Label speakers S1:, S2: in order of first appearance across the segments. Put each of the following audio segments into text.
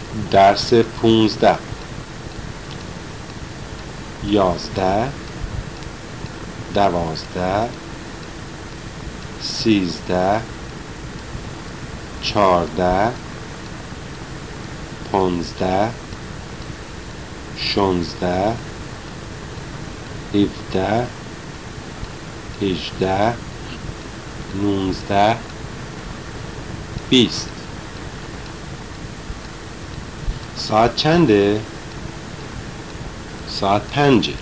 S1: درس 15 11 12 13 14 15 16 17 18 19 20 ساعت چنده؟ ساعت 5.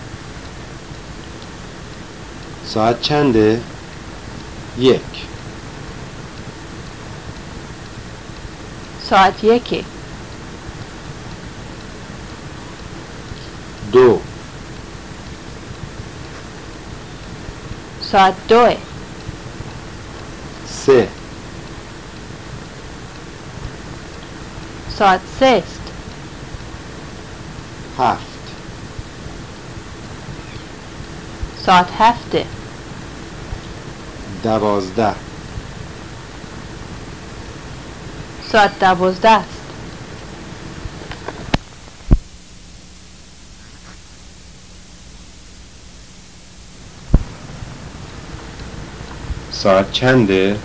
S1: ساعت چنده؟ 1.
S2: ساعت 1.
S1: 2.
S2: ساعت 2.
S1: 3.
S2: ساعت 3 است.
S1: 7.
S2: ساعت 7.
S1: 12.
S2: ساعت 12 است.
S1: ساعت چنده؟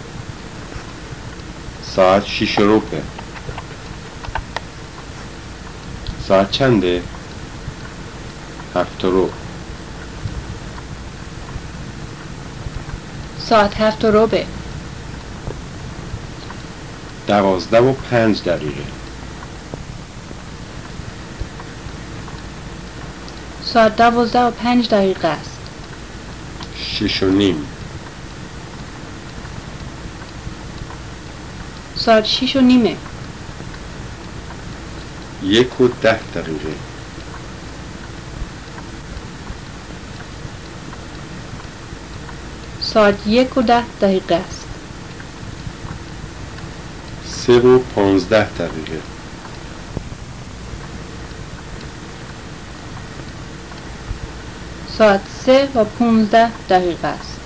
S1: ساعت 6 و ربع. ساعت چنده؟ 7 و ربع.
S2: ساعت 7 و ربع.
S1: 12 و 5 دقیقه.
S2: ساعت 12 و 5 دقیقه است.
S1: 6 و نیم.
S2: ساعت 6 و نیمه.
S1: 1 و 10 دقیقه.
S2: ساعت 1 و 10 دقیقه است.
S1: 3 و 15 دقیقه.
S2: ساعت 3 و 15 دقیقه است.